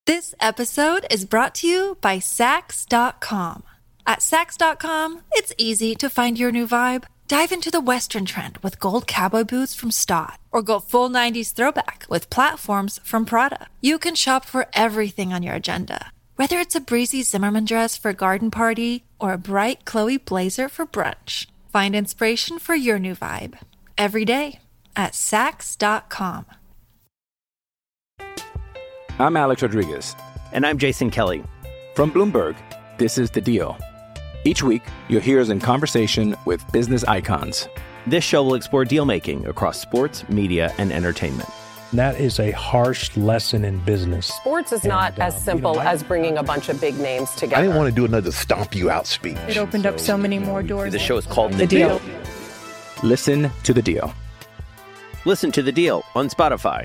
This episode is brought to you by Sax.com. At Sax.com, it's easy to find your new vibe. Dive into the Western trend with gold cowboy boots from Stott, or go full 90s throwback with platforms from Prada. You can shop for everything on your agenda, whether it's a breezy Zimmermann dress for a garden party or a bright Chloe blazer for brunch. Find inspiration for your new vibe every day at Sax.com. I'm Alex Rodriguez. And I'm Jason Kelly. From Bloomberg, this is The Deal. Each week, you'll hear us in conversation with business icons. This show will explore deal-making across sports, media, and entertainment. That is a harsh lesson in business. Sports is not as simple as bringing a bunch of big names together. I didn't want to do another stomp you out speech. It opened up so many more doors. The show is called The Deal. Listen to The Deal. Listen to The Deal on Spotify.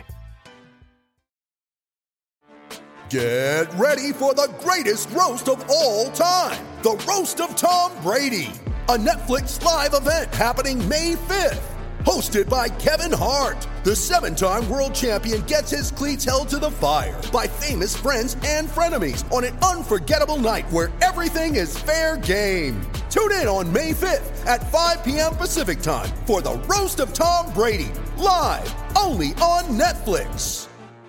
Get ready for the greatest roast of all time, the Roast of Tom Brady, a Netflix live event happening May 5th. Hosted by Kevin Hart, the 7-time world champion gets his cleats held to the fire by famous friends and frenemies on an unforgettable night where everything is fair game. Tune in on May 5th at 5 p.m. Pacific time for the Roast of Tom Brady, live only on Netflix.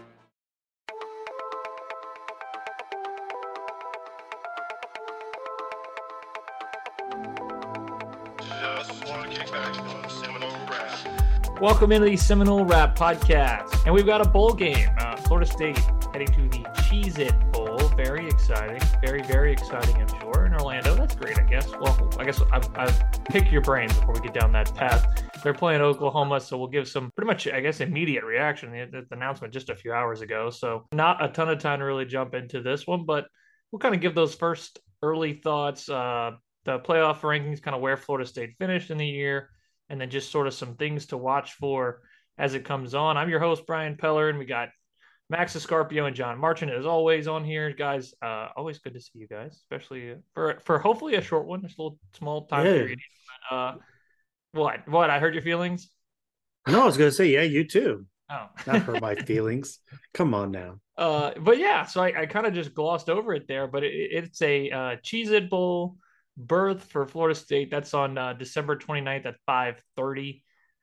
Welcome into the Seminole Rap Podcast, and we've got a bowl game. Florida State heading to the Cheez-It Bowl. Very exciting. Very, very exciting, I'm sure, in Orlando. That's great, I guess. Well, I guess I've picked your brains before we get down that path. They're playing Oklahoma, so we'll give some pretty much, I guess, immediate reaction. The announcement just a few hours ago, so not a ton of time to really jump into this one, but we'll kind of give those first early thoughts, the playoff rankings, kind of where Florida State finished in the year, and then just sort of some things to watch for as it comes on. I'm your host, Brian Peller, and we got Max Escarpio and John Marchant as always on here. Guys, always good to see you guys, especially for hopefully a short one, just a little small time period. What? I heard your feelings? No, I was going to say, yeah, you too. Oh. Not hurt my feelings. Come on now. But yeah, so I kind of just glossed over it there, but it's a Cheez-It Bowl berth for Florida State. That's on December 29th at 5:30.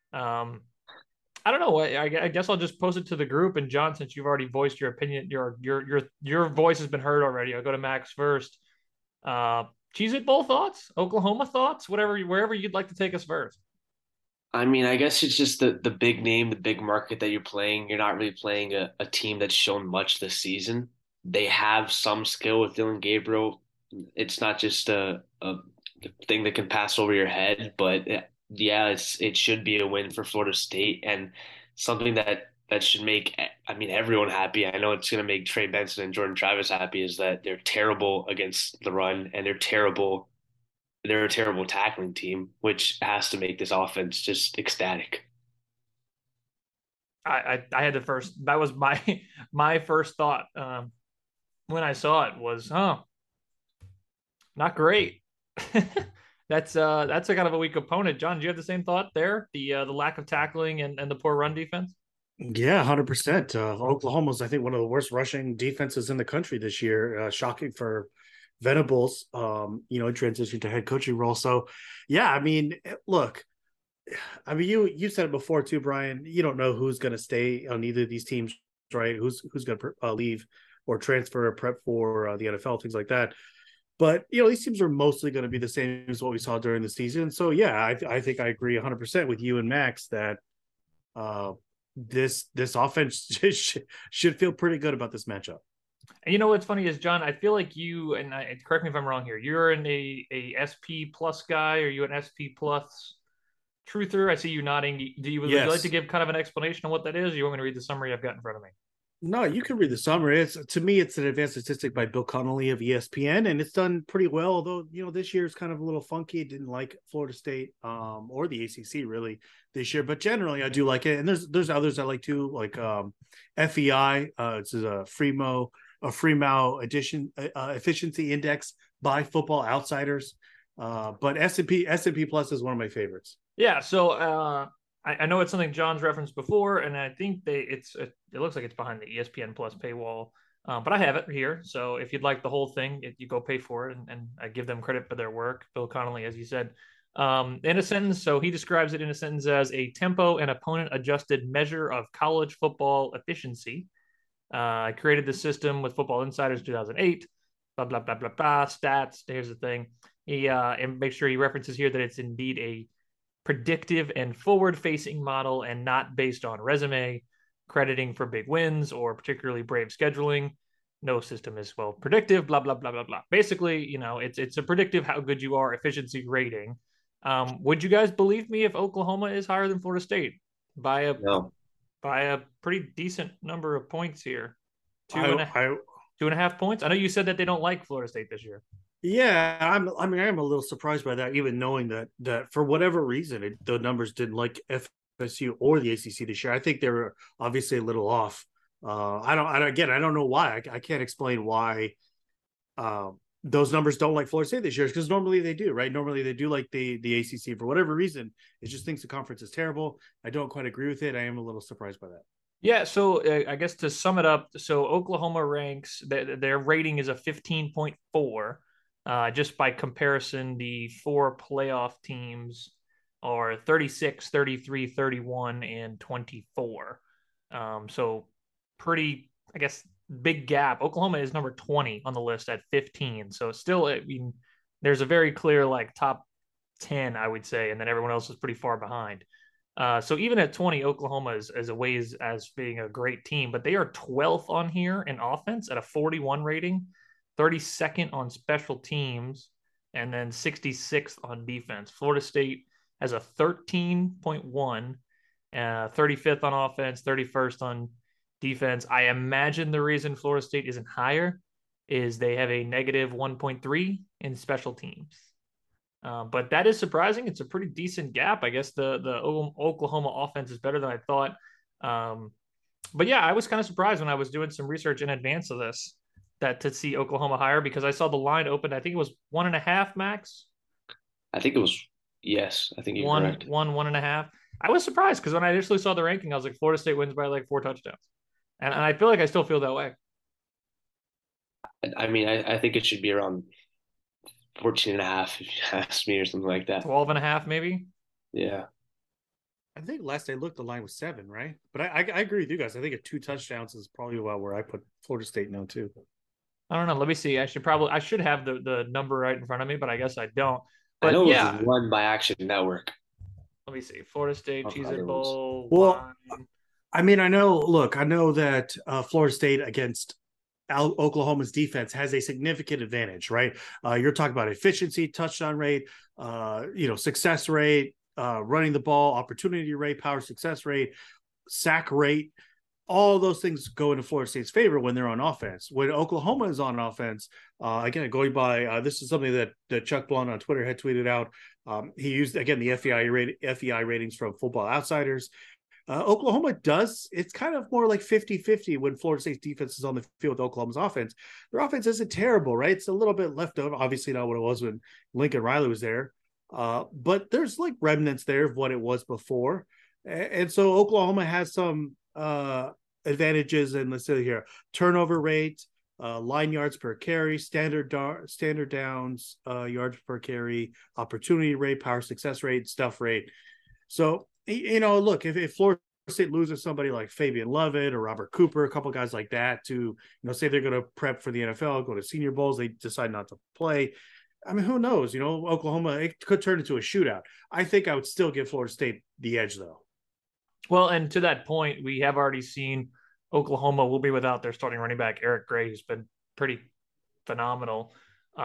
I don't know. I guess I'll just post it to the group. And John, since you've already voiced your opinion, your voice has been heard already. I'll go to Max first. Cheez-It Bowl thoughts, Oklahoma thoughts, wherever you'd like to take us first. I mean, I guess it's just the big name, the big market that you're playing. You're not really playing a team that's shown much this season. They have some skill with Dylan Gabriel. It's not just a thing that can pass over your head, but yeah, it should be a win for Florida State and something that should make, I mean, everyone happy. I know it's going to make Trey Benson and Jordan Travis happy, is that they're terrible against the run and they're a terrible tackling team, which has to make this offense just ecstatic. I had that was my first thought when I saw it was, not great. That's a kind of a weak opponent. John, do you have the same thought there? The lack of tackling and the poor run defense? Yeah, 100%. Oklahoma's, I think, one of the worst rushing defenses in the country this year. Shocking for Venables, in transition to head coaching role. So, yeah, I mean, look, I mean, you said it before too, Brian. You don't know who's going to stay on either of these teams, right? Who's going to leave or transfer or prep for the NFL, things like that. But, these teams are mostly going to be the same as what we saw during the season. So, yeah, I think I agree 100% with you and Max that this offense should feel pretty good about this matchup. And what's funny is, John, I feel like you, and correct me if I'm wrong here, you're an a SP plus guy. Are you an SP plus truther? I see you nodding. Would you like to give kind of an explanation on what that is? Or you want me to read the summary I've got in front of me? No, you can read the summary. To me, it's an advanced statistic by Bill Connolly of ESPN, and it's done pretty well. Although this year is kind of a little funky. It didn't like Florida State or the ACC really this year, but generally I do like it. And there's others I like too, like FEI. It's a Fremeau efficiency index by Football Outsiders. But S&P Plus is one of my favorites. Yeah. So I know it's something John's referenced before, and I think it looks like it's behind the ESPN Plus paywall. But I have it here. So if you'd like the whole thing, you go pay for it, and I give them credit for their work. Bill Connolly, as you said, in a sentence. So he describes it in a sentence as a tempo and opponent adjusted measure of college football efficiency. I created the system with Football Insiders 2008. Blah blah blah blah blah. Stats. Here's the thing. He and make sure he references here that it's indeed a predictive and forward-facing model and not based on resume, crediting for big wins or particularly brave scheduling. No system is well predictive. Blah blah blah blah blah. Basically, it's a predictive how good you are efficiency rating. Would you guys believe me if Oklahoma is higher than Florida State by a pretty decent number of points here? Two and a half points. I know you said that they don't like Florida State this year. Yeah, I'm a little surprised by that, even knowing that for whatever reason the numbers didn't like FSU or the ACC this year. I think they were obviously a little off. I don't know why. I can't explain why those numbers don't like Florida State this year, because normally they do, right? Normally they do like the ACC. For whatever reason, it just thinks the conference is terrible. I don't quite agree with it. I am a little surprised by that. Yeah, so I guess to sum it up, so Oklahoma ranks, their rating is a 15.4. Just by comparison, the 4 playoff teams are 36, 33, 31, and 24. So pretty, I guess, big gap. Oklahoma is number 20 on the list at 15. So still, I mean, there's a very clear top 10, I would say, and then everyone else is pretty far behind. So even at 20, Oklahoma is a ways as being a great team, but they are 12th on here in offense at a 41 rating, 32nd on special teams, and then 66th on defense. Florida State has a 13.1, 35th on offense, 31st on defense. I imagine the reason Florida State isn't higher is they have a negative 1.3 in special teams. But that is surprising. It's a pretty decent gap. I guess the Oklahoma offense is better than I thought. But yeah, I was kind of surprised when I was doing some research in advance of this to see Oklahoma higher, because I saw the line open. I think it was 1.5 max. I think it was, yes. I think you're correct. 1.5. I was surprised because when I initially saw the ranking, I was like, Florida State wins by 4 touchdowns. And I feel like I still feel that way. I mean, I think it should be around 14.5 if you ask me, or something like that. 12.5 maybe. Yeah. I think last I looked, the line was 7, right? But I agree with you guys. I think 2 touchdowns is probably about where I put Florida State now too. I don't know. Let me see. I should have the number right in front of me, but I guess I don't. But I know it was won by Action Network. Let me see. Florida State, Cheez-It Bowl. Well, I mean, I know that Florida State against Oklahoma's defense has a significant advantage, right? You're talking about efficiency, touchdown rate, success rate, running the ball, opportunity rate, power success rate, sack rate. All those things go into Florida State's favor when they're on offense. When Oklahoma is on offense, again, going by this is something that Chuck Blunt on Twitter had tweeted out. He used, again, the FEI ratings from Football Outsiders. Oklahoma it's kind of more like 50-50 when Florida State's defense is on the field with Oklahoma's offense. Their offense isn't terrible, right? It's a little bit left over, obviously not what it was when Lincoln Riley was there. But there's remnants there of what it was before. And so Oklahoma has some advantages, and let's say here, turnover rate, line yards per carry, standard downs, yards per carry, opportunity rate, power success rate, stuff rate. So, look, if Florida State loses somebody like Fabian Lovett or Robert Cooper, a couple of guys like that to, say they're going to prep for the NFL, go to Senior Bowls, they decide not to play. I mean, who knows? Oklahoma, it could turn into a shootout. I think I would still give Florida State the edge, though. Well, and to that point, we have already seen Oklahoma will be without their starting running back, Eric Gray, who's been pretty phenomenal.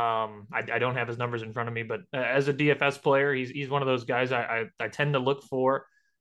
I don't have his numbers in front of me, but as a DFS player, he's one of those guys I tend to look for.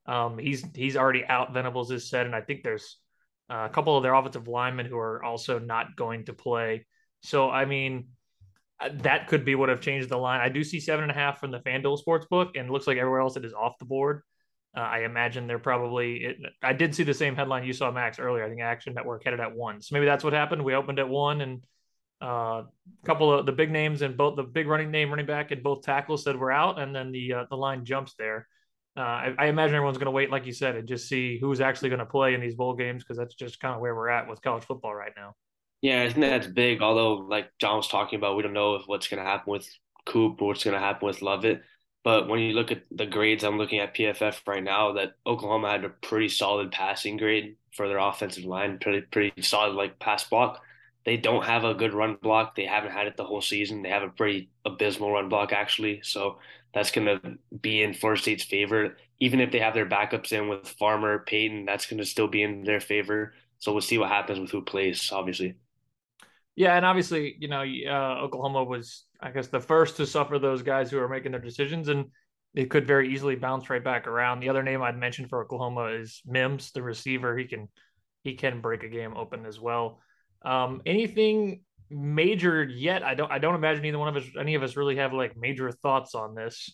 He's already out, Venables has said, and I think there's a couple of their offensive linemen who are also not going to play. So, I mean, that could be what have changed the line. I do see 7.5 from the FanDuel Sportsbook, and it looks like everywhere else it is off the board. I imagine they're probably I did see the same headline you saw, Max, earlier. I think Action Network had it at 1. So maybe that's what happened. We opened at 1, and a couple of the big names and both the big running back and both tackles said we're out, and then the line jumps there. I imagine everyone's going to wait, like you said, and just see who's actually going to play in these bowl games, because that's just kind of where we're at with college football right now. Yeah, I think that's big. Although, like John was talking about, we don't know if what's going to happen with Coop or what's going to happen with Lovett. But when you look at the grades, I'm looking at PFF right now, that Oklahoma had a pretty solid passing grade for their offensive line, pretty solid like pass block. They don't have a good run block. They haven't had it the whole season. They have a pretty abysmal run block actually. So that's going to be in Florida State's favor. Even if they have their backups in with Farmer, Peyton, that's going to still be in their favor. So we'll see what happens with who plays, obviously. Yeah, and obviously, Oklahoma was, I guess, the first to suffer those guys who are making their decisions, and it could very easily bounce right back around. The other name I'd mentioned for Oklahoma is Mims, the receiver. He can break a game open as well. Anything major yet? I don't imagine any of us really have like major thoughts on this.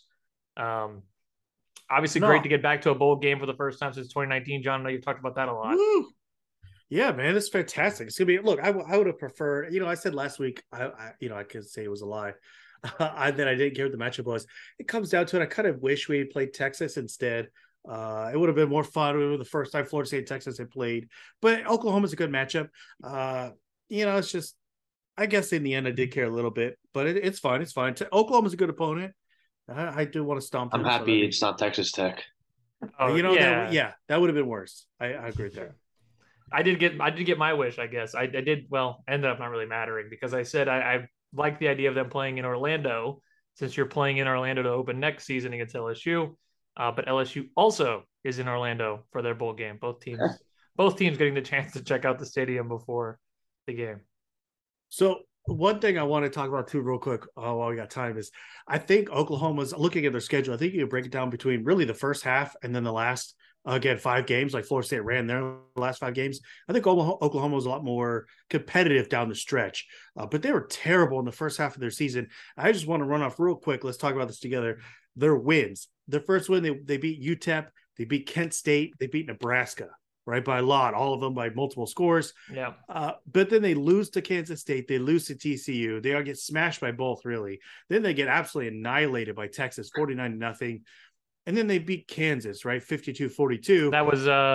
Obviously, No. great to get back to a bowl game for the first time since 2019. John, I know you've talked about that a lot. Woo! Yeah, man, it's fantastic. It's gonna be. Look, I would have preferred. I said last week. I could say it was a lie. I didn't care what the matchup was. It comes down to it. I kind of wish we had played Texas instead. It would have been more fun. It was the first time Florida State and Texas had played. But Oklahoma's a good matchup. It's just. I guess in the end, I did care a little bit, but it's fine. It's fine. Oklahoma's a good opponent. I do want to stomp. I'm happy it's not Texas Tech. Oh, that would have been worse. I agree there. I did get my wish, I guess. I did, ended up not really mattering because I said I like the idea of them playing in Orlando, since you're playing in Orlando to open next season against LSU. But LSU also is in Orlando for their bowl game. Both teams getting the chance to check out the stadium before the game. So one thing I want to talk about too real quick while we got time is I think Oklahoma's looking at their schedule. I think you can break it down between really the first half and then the last, again, 5 games like Florida State ran their last 5 games. I think Oklahoma was a lot more competitive down the stretch, but they were terrible in the first half of their season. I just want to run off real quick. Let's talk about this together. Their wins. Their first win, they beat UTEP. They beat Kent State. They beat Nebraska. Right, by a lot, all of them by multiple scores. Yeah. But then they lose to Kansas State. They lose to TCU. They all get smashed by both, really. Then they get absolutely annihilated by Texas, 49-0. And then they beat Kansas, right, 52-42. That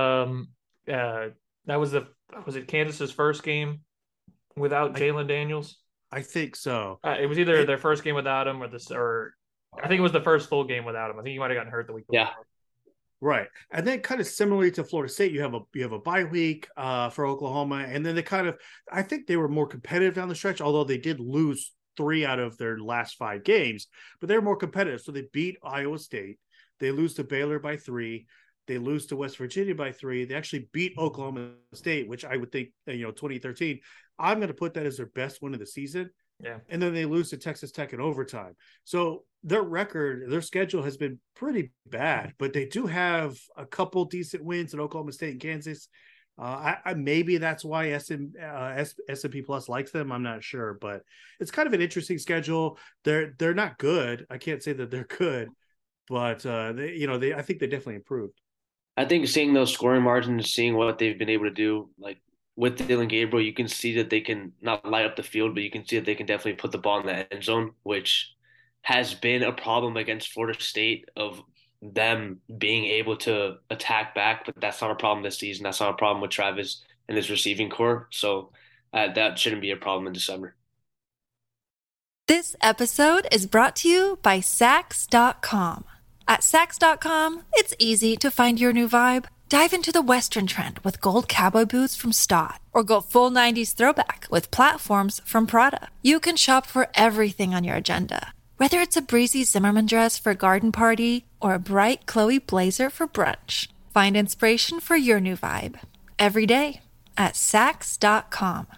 was it Kansas's first game without Jalen Daniels? I think so. It was either their first game without him or I think it was the first full game without him. I think he might have gotten hurt the week before. Yeah. Right. And then kind of similarly to Florida State, you have a bye week for Oklahoma. And then I think they were more competitive down the stretch, although they did lose 3 out of their last 5 games, but they're more competitive. So they beat Iowa State. They lose to Baylor by 3. They lose to West Virginia by 3. They actually beat Oklahoma State, which I would think, 2013. I'm going to put that as their best win of the season. Yeah. And then they lose to Texas Tech in overtime. So their schedule has been pretty bad, but they do have a couple decent wins at Oklahoma State and Kansas. Maybe that's why S&P Plus likes them. I'm not sure, but it's kind of an interesting schedule. They're not good. I can't say that they're good, but I think they definitely improved. I think seeing those scoring margins, seeing what they've been able to do, like with Dillon Gabriel, you can see that they can not light up the field, but you can see that they can definitely put the ball in the end zone, which has been a problem against Florida State of them being able to attack back, but that's not a problem this season. That's not a problem with Travis and his receiving core. So that shouldn't be a problem in December. This episode is brought to you by Sax.com. At Sax.com, it's easy to find your new vibe. Dive into the Western trend with gold cowboy boots from Stott, or go full 90s throwback with platforms from Prada. You can shop for everything on your agenda, whether it's a breezy Zimmermann dress for a garden party or a bright Chloe blazer for brunch. Find inspiration for your new vibe every day at Sax.com.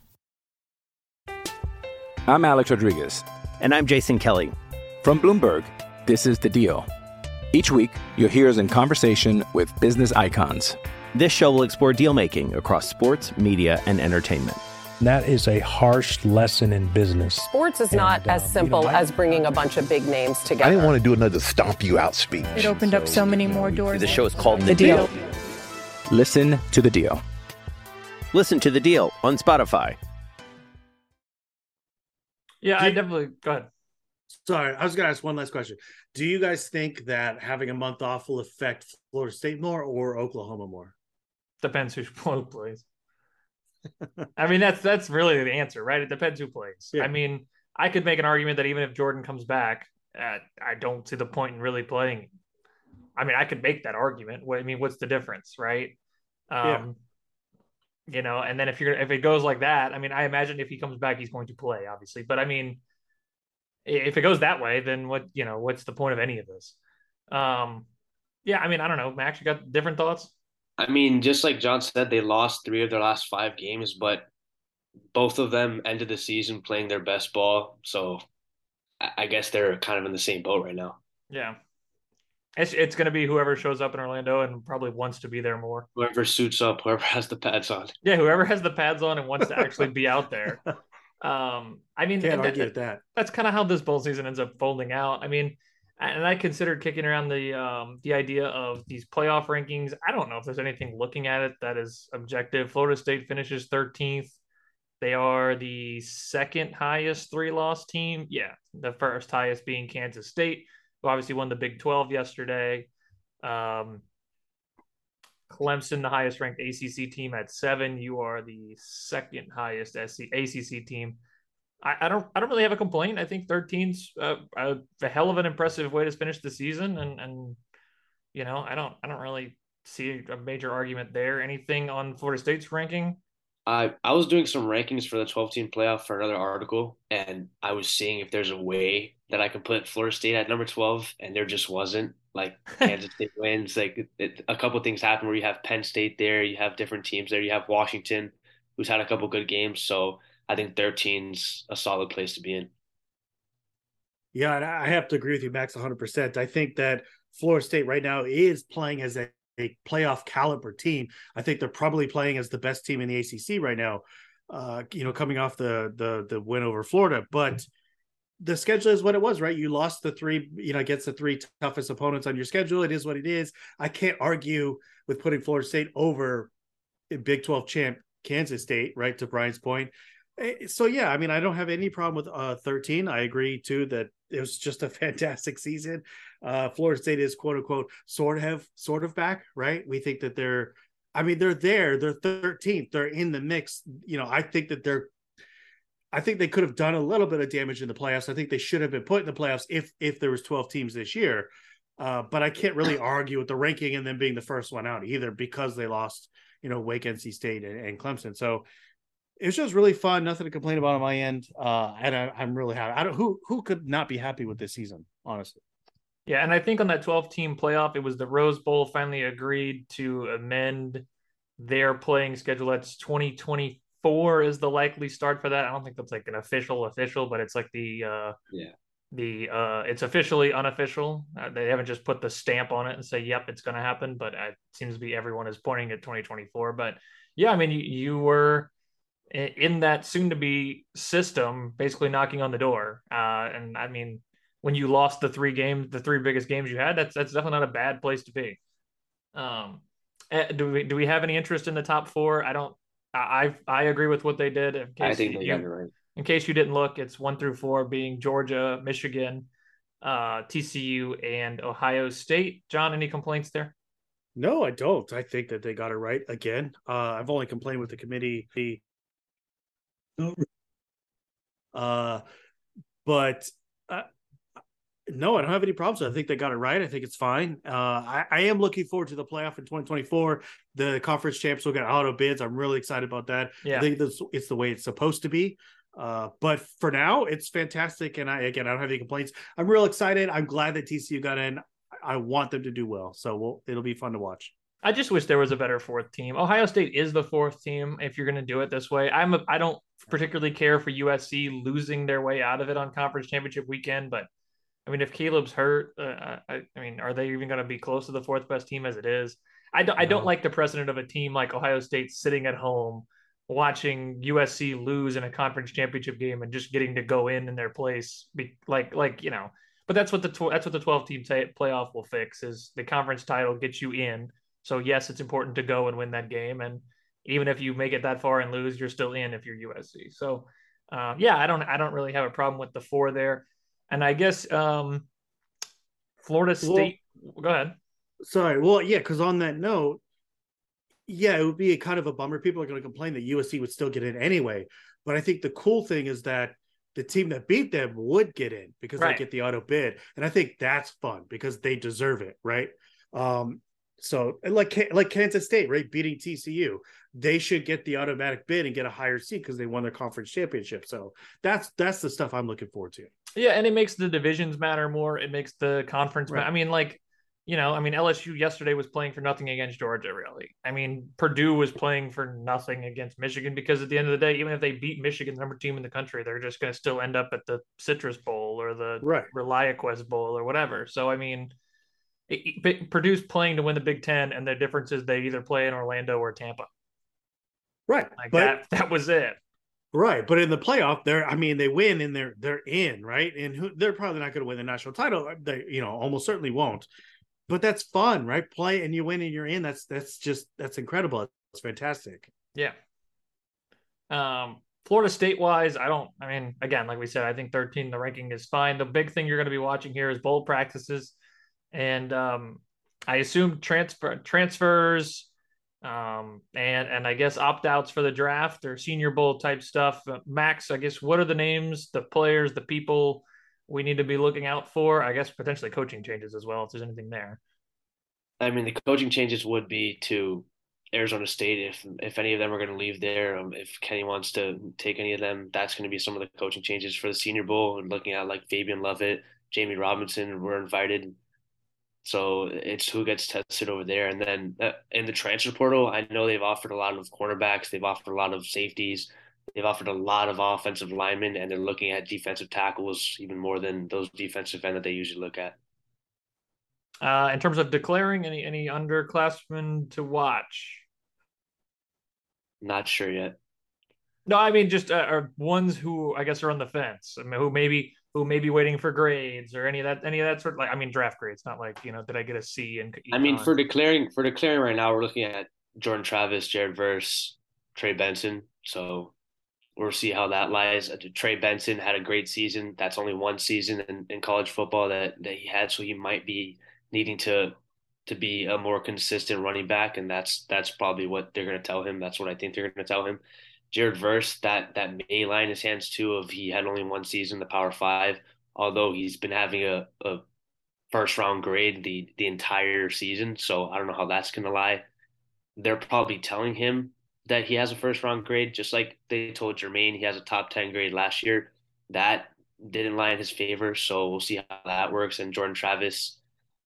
I'm Alex Rodriguez. And I'm Jason Kelly. From Bloomberg, this is The Deal. Each week, you'll hear us in conversation with business icons. This show will explore deal-making across sports, media, and entertainment. That is a harsh lesson in business. Sports is not as simple as bringing a bunch of big names together. I didn't want to do another stomp you out speech. It opened up so many more doors. The show is called The Deal. Listen to The Deal. Listen to The Deal on Spotify. Yeah, I definitely – go ahead. Sorry, I was going to ask one last question. Do you guys think that having a month off will affect Florida State more or Oklahoma more? Depends who plays. I mean, that's really the answer, right? It depends who plays. Yeah. I mean, I could make an argument that even if Jordan comes back, I don't see the point in really playing. I mean, I could make that argument. I mean, what's the difference, right? You know, and then if it goes like that, I mean, I imagine if he comes back, he's going to play, obviously. But I mean, if it goes that way, then what's the point of any of this? Yeah, I mean, I don't know. Max, you got different thoughts? I mean, just like John said, they lost 3 of their last 5 games, but both of them ended the season playing their best ball. So I guess they're kind of in the same boat right now. Yeah. It's going to be whoever shows up in Orlando and probably wants to be there more. Whoever suits up, whoever has the pads on. Yeah, whoever has the pads on and wants to actually be out there. I mean, can't argue with that. That's kind of how this bowl season ends up folding out. I mean, and I considered kicking around the idea of these playoff rankings. I don't know if there's anything looking at it that is objective. Florida State finishes 13th. They are the second highest 3-loss team. Yeah, the first highest being Kansas State, who obviously won the Big 12 yesterday. Clemson, the highest ranked ACC team at 7. You are the second highest ACC team. I don't really have a complaint. I think 13's a hell of an impressive way to finish the season, and you know, I don't really see a major argument there. Anything on Florida State's ranking? I was doing some rankings for the 12-team playoff for another article, and I was seeing if there's a way that I could put Florida State at number 12, and there just wasn't. Like, Kansas State wins. Like, a couple of things happen where you have Penn State there, you have different teams there, you have Washington, who's had a couple good games. So I think 13's a solid place to be in. Yeah, and I have to agree with you, Max, 100%. I think that Florida State right now is playing as a playoff caliber team. I think they're probably playing as the best team in the ACC right now, coming off the win over Florida. But the schedule is what it was, right? You lost the 3, against the 3 toughest opponents on your schedule. It is what it is. I can't argue with putting Florida State over Big 12 champ Kansas State, right, to Brian's point. So, yeah, I mean, I don't have any problem with 13. I agree, too, that it was just a fantastic season. Florida State is, quote unquote, sort of back, right? We think that they're there. They're 13th. They're in the mix. I think they could have done a little bit of damage in the playoffs. I think they should have been put in the playoffs if there was 12 teams this year. But I can't really argue with the ranking and them being the first one out either, because they lost, Wake, NC State, and Clemson. So it was just really fun. Nothing to complain about on my end. And I'm really happy. Who could not be happy with this season, honestly? Yeah, and I think on that 12-team playoff, it was the Rose Bowl finally agreed to amend their playing schedule. That's 2024 is the likely start for that. I don't think that's like an official, but it's like it's officially unofficial. They haven't just put the stamp on it and say, yep, it's going to happen. But it seems to be everyone is pointing at 2024. But yeah, I mean, you were in that soon-to-be system, basically knocking on the door. And I mean, when you lost the 3 biggest games you had, that's definitely not a bad place to be. Do we have any interest in the top 4? I agree with what they did. I think they got it right. In case you didn't look, it's 1 through 4 being Georgia, Michigan, TCU, and Ohio State. John, any complaints there? No, I don't. I think that they got it right again. I've only complained with the committee. But no, I don't have any problems. I think they got it right. I think it's fine. I am looking forward to the playoff in 2024. The conference champs will get auto bids. I'm really excited about that. Yeah. I think it's the way it's supposed to be. But for now, it's fantastic. And I don't have any complaints. I'm real excited. I'm glad that TCU got in. I want them to do well. So it'll be fun to watch. I just wish there was a better 4th team. Ohio State is the 4th team if you're going to do it this way. I don't particularly care for USC losing their way out of it on conference championship weekend, but I mean, if Caleb's hurt, I mean, are they even going to be close to the 4th best team as it is? I don't like the precedent of a team like Ohio State sitting at home watching USC lose in a conference championship game and just getting to go in their place, But that's what the 12-team playoff will fix, is the conference title gets you in. So yes, it's important to go and win that game, and even if you make it that far and lose, you're still in if you're USC. So yeah, I don't really have a problem with the 4 there. And I guess Florida State. Go ahead. Sorry. Well, yeah, because on that note, Yeah, it would be a kind of a bummer. People are going to complain that USC would still get in anyway. But I think the cool thing is that the team that beat them would get in because they get the auto bid. And I think that's fun because they deserve it, right? So like Kansas State, right, beating TCU, they should get the automatic bid and get a higher seat because they won their conference championship. So that's the stuff I'm looking forward to. Yeah, and it makes the divisions matter more. It makes the conference matter. I mean, like, LSU yesterday was playing for nothing against Georgia, really. I mean, Purdue was playing for nothing against Michigan because at the end of the day, even if they beat Michigan, the number 2 team in the country, they're just going to still end up at the Citrus Bowl or the ReliaQuest Bowl or whatever. So, I mean, Purdue's playing to win the Big Ten, and the difference is they either play in Orlando or Tampa. Right. Like that was it. Right, but in the playoff, they win and they're in, right? And they're probably not going to win the national title. They, almost certainly won't. But that's fun, right? Play and you win and you're in. That's incredible. It's fantastic. Yeah. Florida State wise, again, like we said, I think 13, the ranking is fine. The big thing you're going to be watching here is bowl practices. And I assume transfers, and I guess opt-outs for the draft or Senior Bowl type stuff. Max, I guess, what are the names, the players, the people we need to be looking out for? I guess potentially coaching changes as well, if there's anything there. I mean, the coaching changes would be to Arizona State if any of them are going to leave there. If Kenny wants to take any of them, that's going to be some of the coaching changes for the Senior Bowl. And looking at like Fabian Lovett, Jamie Robinson were invited. So it's who gets tested over there. And then in the transfer portal, I know they've offered a lot of cornerbacks. They've offered a lot of safeties. They've offered a lot of offensive linemen, and they're looking at defensive tackles even more than those defensive end that they usually look at. In terms of declaring any underclassmen to watch? Not sure yet. No, I mean just are ones who I guess are on the fence. I mean, who may be waiting for grades or any of that sort of, like, I mean, draft grades, not like, did I get a C? And I mean, for declaring right now, we're looking at Jordan Travis, Jared Verse, Trey Benson. So we'll see how that lies. Trey Benson had a great season. That's only one season in college football that he had. So he might be needing to be a more consistent running back. And that's probably what they're going to tell him. That's what I think they're going to tell him. Jared Verse, that may lie in his hands too, of he had only one season, the Power 5, although he's been having a first round grade the entire season. So I don't know how that's going to lie. They're probably telling him that he has a first round grade, just like they told Jermaine he has a top 10 grade last year. That didn't lie in his favor. So we'll see how that works. And Jordan Travis,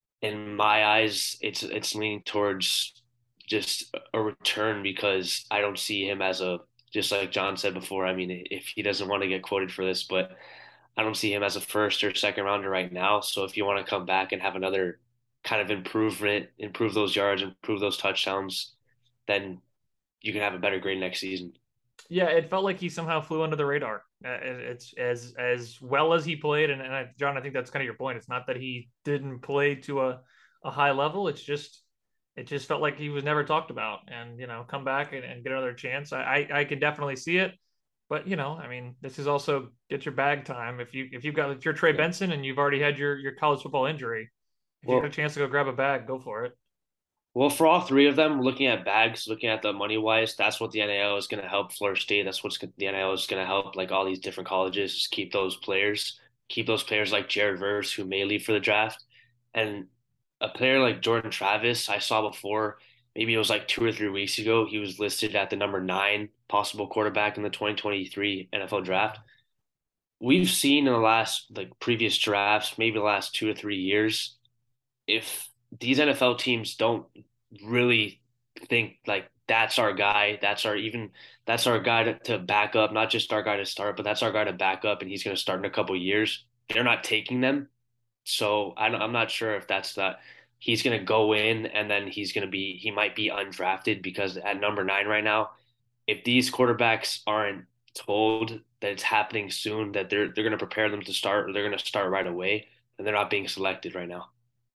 in my eyes, it's leaning towards just a return because I don't see him as just like John said before, I mean, if he doesn't want to get quoted for this, but I don't see him as a first or second rounder right now. So if you want to come back and have another kind of improve those yards, improve those touchdowns, then you can have a better grade next season. Yeah, it felt like he somehow flew under the radar. It's as well as he played, and John, I think that's kind of your point. It's not that he didn't play to a high level. It just felt like he was never talked about, and come back and get another chance. I could definitely see it, but I mean, this is also get your bag time. If you're Trey Benson and you've already had your college football injury, if you get a chance to go grab a bag, go for it. Well, for all three of them, looking at bags, looking at the money wise, that's what the NIL is going to help Florida State. That's what the NIL is going to help, like all these different colleges, just keep those players like Jared Verse, who may leave for the draft, and a player like Jordan Travis. I saw before, maybe it was like 2 or 3 weeks ago, he was listed at the number 9 possible quarterback in the 2023 NFL draft. We've seen in the last previous drafts, maybe the last 2 or 3 years, if these NFL teams don't really think like that's our guy, that's our guy to back up, not just our guy to start, but that's our guy to back up, and he's going to start in a couple of years, they're not taking them. So I'm not sure if that's that he's going to go in and then he might be undrafted, because at number 9 right now, if these quarterbacks aren't told that it's happening soon, that they're going to prepare them to start, or they're going to start right away, and they're not being selected right now.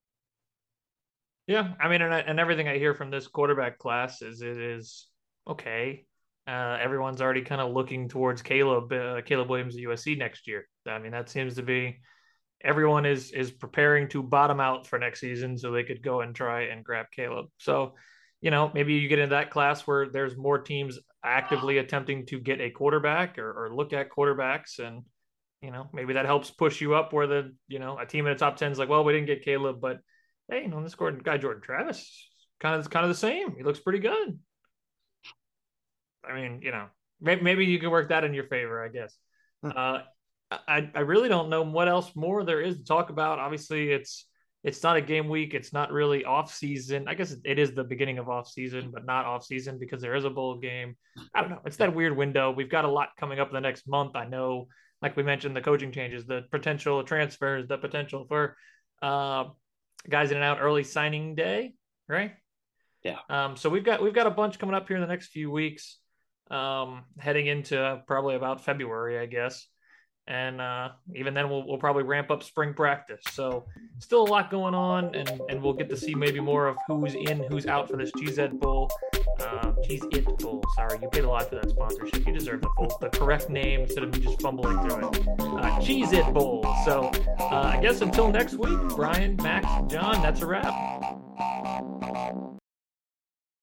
Yeah, I mean, and everything I hear from this quarterback class is it is okay. Everyone's already kind of looking towards Caleb Williams at USC next year. I mean, that seems to be everyone is preparing to bottom out for next season so they could go and try and grab Caleb. So, maybe you get into that class where there's more teams actively attempting to get a quarterback or look at quarterbacks. And, maybe that helps push you up where a team in the top 10 is like, well, we didn't get Caleb, but hey, this guy, Jordan Travis, kind of the same. He looks pretty good. I mean, maybe you can work that in your favor, I guess. I really don't know what else more there is to talk about. Obviously, it's not a game week. It's not really off season. I guess it is the beginning of off season, but not off season because there is a bowl game. I don't know. It's that weird window. We've got a lot coming up in the next month. I know, like we mentioned, the coaching changes, the potential transfers, the potential for guys in and out early signing day, right? Yeah. So we've got a bunch coming up here in the next few weeks, heading into probably about February, I guess. And even then we'll probably ramp up spring practice. So still a lot going on, and we'll get to see maybe more of who's in, who's out for this Cheese It Bowl. Cheez-It Bowl. Sorry, you paid a lot for that sponsorship. You deserve the correct name instead of me just fumbling through it. Cheez-It Bowl. So I guess until next week, Brian, Max, John, that's a wrap.